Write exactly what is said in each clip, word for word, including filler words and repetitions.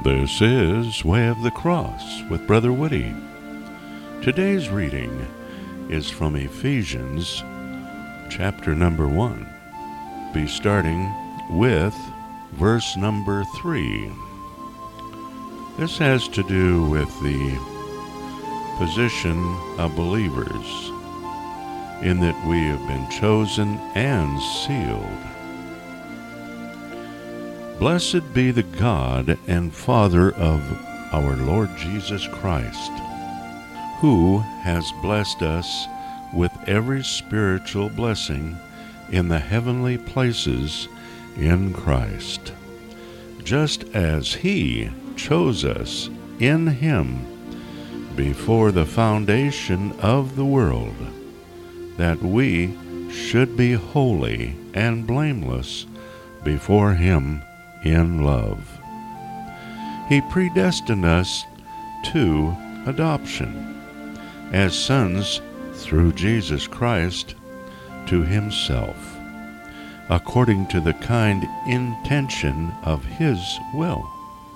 This is Way of the Cross with Brother Woody. Today's reading is from Ephesians chapter number one. Be starting with verse number three. This has to do with the position of believers, in that we have been chosen and sealed. Blessed be the God and Father of our Lord Jesus Christ, who has blessed us with every spiritual blessing in the heavenly places in Christ, just as He chose us in Him before the foundation of the world, that we should be holy and blameless before Him in love. He predestined us to adoption as sons through Jesus Christ to Himself, according to the kind intention of His will,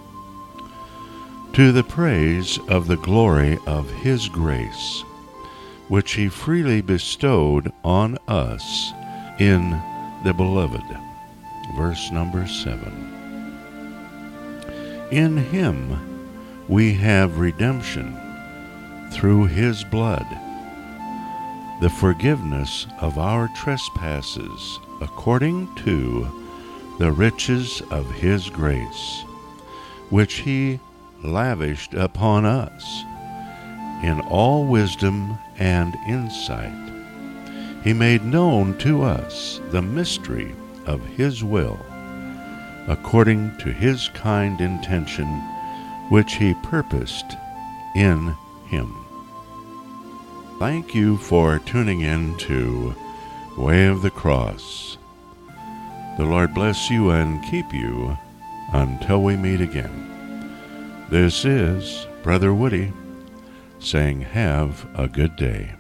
to the praise of the glory of His grace, which He freely bestowed on us in the Beloved. Verse number seven. In Him we have redemption through His blood, the forgiveness of our trespasses, according to the riches of His grace, which He lavished upon us in all wisdom and insight. He made known to us the mystery of His will, according to His kind intention, which He purposed in Him. Thank you for tuning in to Way of the Cross. The Lord bless you and keep you until we meet again. This is Brother Woody saying have a good day.